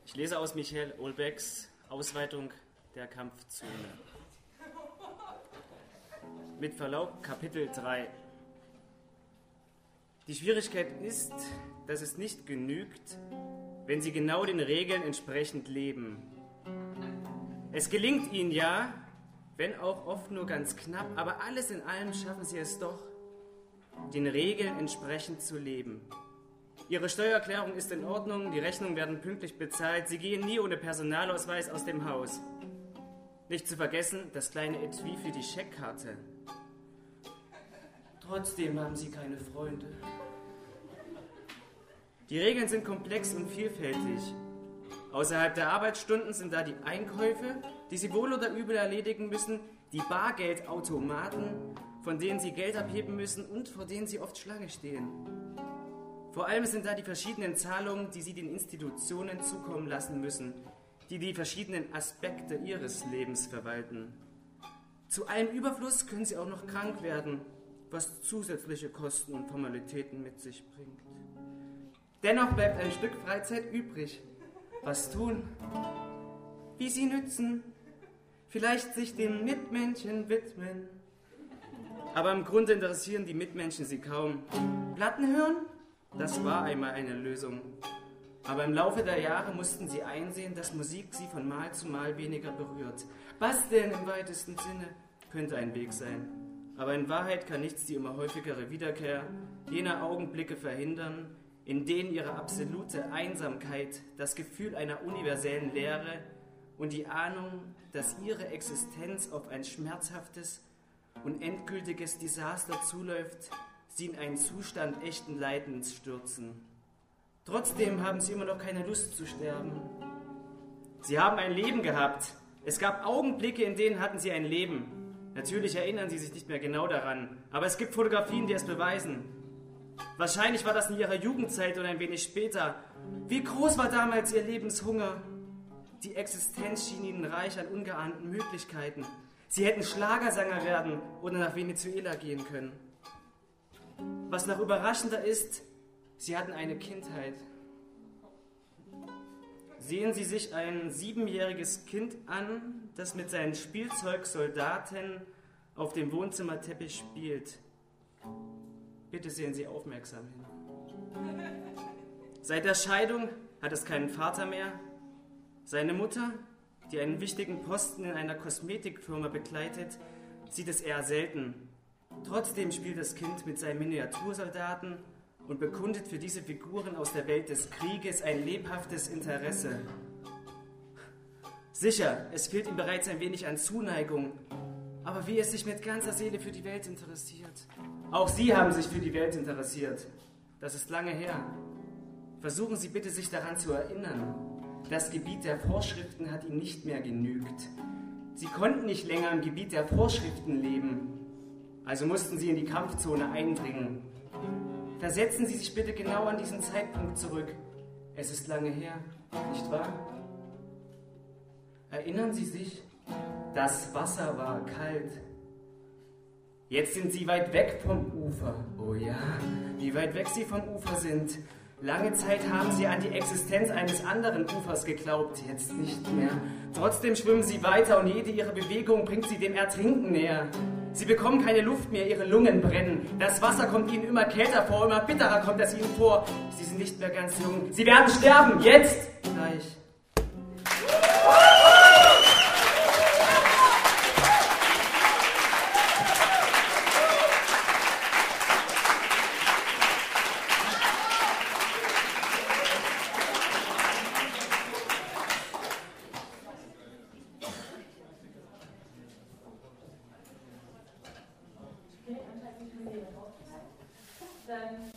Ich lese aus Michael Houellebecqs Ausweitung der Kampfzone. Mit Verlaub, Kapitel 3. Die Schwierigkeit ist, dass es nicht genügt, wenn Sie genau den Regeln entsprechend leben. Es gelingt Ihnen ja, wenn auch oft nur ganz knapp, aber alles in allem schaffen Sie es doch, den Regeln entsprechend zu leben. Ihre Steuererklärung ist in Ordnung, die Rechnungen werden pünktlich bezahlt, Sie gehen nie ohne Personalausweis aus dem Haus. Nicht zu vergessen, das kleine Etui für die Scheckkarte. Trotzdem haben Sie keine Freunde. Die Regeln sind komplex und vielfältig. Außerhalb der Arbeitsstunden sind da die Einkäufe, die Sie wohl oder übel erledigen müssen, die Bargeldautomaten, von denen Sie Geld abheben müssen und vor denen Sie oft Schlange stehen. Vor allem sind da die verschiedenen Zahlungen, die Sie den Institutionen zukommen lassen müssen, die die verschiedenen Aspekte Ihres Lebens verwalten. Zu allem Überfluss können Sie auch noch krank werden, was zusätzliche Kosten und Formalitäten mit sich bringt. Dennoch bleibt ein Stück Freizeit übrig. Was tun? Wie sie nützen? Vielleicht sich den Mitmenschen widmen. Aber im Grunde interessieren die Mitmenschen sie kaum. Platten hören? Das war einmal eine Lösung. Aber im Laufe der Jahre mussten sie einsehen, dass Musik sie von Mal zu Mal weniger berührt. Basteln im weitesten Sinne könnte ein Weg sein. Aber in Wahrheit kann nichts die immer häufigere Wiederkehr jener Augenblicke verhindern, in denen ihre absolute Einsamkeit, das Gefühl einer universellen Leere und die Ahnung, dass ihre Existenz auf ein schmerzhaftes und endgültiges Desaster zuläuft, sie in einen Zustand echten Leidens stürzen. Trotzdem haben sie immer noch keine Lust zu sterben. Sie haben ein Leben gehabt. Es gab Augenblicke, in denen hatten sie ein Leben. Natürlich erinnern sie sich nicht mehr genau daran, aber es gibt Fotografien, die es beweisen. Wahrscheinlich war das in ihrer Jugendzeit oder ein wenig später. Wie groß war damals ihr Lebenshunger? Die Existenz schien ihnen reich an ungeahnten Möglichkeiten. Sie hätten Schlagersänger werden oder nach Venezuela gehen können. Was noch überraschender ist, sie hatten eine Kindheit. Sehen Sie sich ein 7-jähriges Kind an, das mit seinen Spielzeugsoldaten auf dem Wohnzimmerteppich spielt. Bitte sehen Sie aufmerksam hin. Seit der Scheidung hat es keinen Vater mehr. Seine Mutter, die einen wichtigen Posten in einer Kosmetikfirma begleitet, sieht es eher selten. Trotzdem spielt das Kind mit seinen Miniatursoldaten und bekundet für diese Figuren aus der Welt des Krieges ein lebhaftes Interesse. Sicher, es fehlt ihm bereits ein wenig an Zuneigung, aber wie er sich mit ganzer Seele für die Welt interessiert. Auch Sie haben sich für die Welt interessiert. Das ist lange her. Versuchen Sie bitte, sich daran zu erinnern. Das Gebiet der Vorschriften hat Ihnen nicht mehr genügt. Sie konnten nicht länger im Gebiet der Vorschriften leben. Also mussten Sie in die Kampfzone eindringen. Versetzen Sie sich bitte genau an diesen Zeitpunkt zurück. Es ist lange her, nicht wahr? Erinnern Sie sich? Das Wasser war kalt. Jetzt sind Sie weit weg vom Ufer. Oh ja, wie weit weg Sie vom Ufer sind. Lange Zeit haben Sie an die Existenz eines anderen Ufers geglaubt, jetzt nicht mehr. Trotzdem schwimmen Sie weiter und jede Ihrer Bewegung bringt Sie dem Ertrinken näher. Sie bekommen keine Luft mehr, Ihre Lungen brennen. Das Wasser kommt Ihnen immer kälter vor, immer bitterer kommt es Ihnen vor. Sie sind nicht mehr ganz jung. Sie werden sterben, jetzt, gleich. Dann